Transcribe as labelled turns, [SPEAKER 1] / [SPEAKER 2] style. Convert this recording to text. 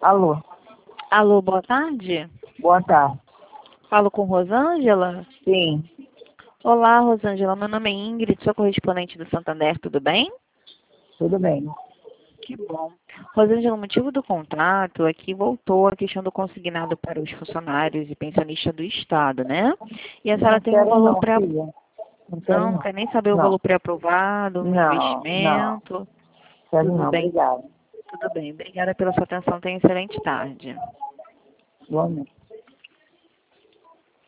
[SPEAKER 1] Alô,
[SPEAKER 2] Alô, boa tarde.
[SPEAKER 1] boa tarde.
[SPEAKER 2] Falo com Rosângela?
[SPEAKER 1] Sim,
[SPEAKER 2] Olá, Rosângela. Meu nome é Ingrid, sou correspondente do Santander, tudo bem?
[SPEAKER 1] tudo bem.
[SPEAKER 2] Que bom. Rosângela, o motivo do contrato é que voltou a questão do consignado para os funcionários e pensionistas do Estado, né? E a senhora
[SPEAKER 1] Não
[SPEAKER 2] tem um
[SPEAKER 1] quero
[SPEAKER 2] valor
[SPEAKER 1] não,
[SPEAKER 2] pré...
[SPEAKER 1] filha. Não quero
[SPEAKER 2] Não
[SPEAKER 1] não.
[SPEAKER 2] quer nem saber o
[SPEAKER 1] Não,
[SPEAKER 2] valor pré-aprovado, um
[SPEAKER 1] não.
[SPEAKER 2] investimento.
[SPEAKER 1] Quero
[SPEAKER 2] Tudo
[SPEAKER 1] não,
[SPEAKER 2] bem,
[SPEAKER 1] obrigada.
[SPEAKER 2] tudo bem. Obrigada pela sua atenção. Tenha uma excelente tarde.
[SPEAKER 1] Boa noite.